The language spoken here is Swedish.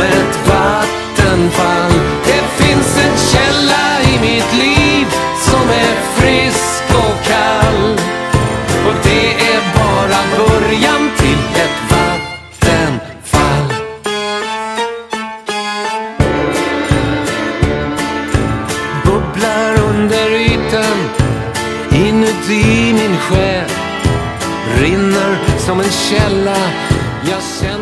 ett vattenfall. Det finns en källa i mitt liv som är frisk och kall. Och det är bara början till ett vattenfall. Bubblar under ytan inuti min själ, rinner som en källa. Jag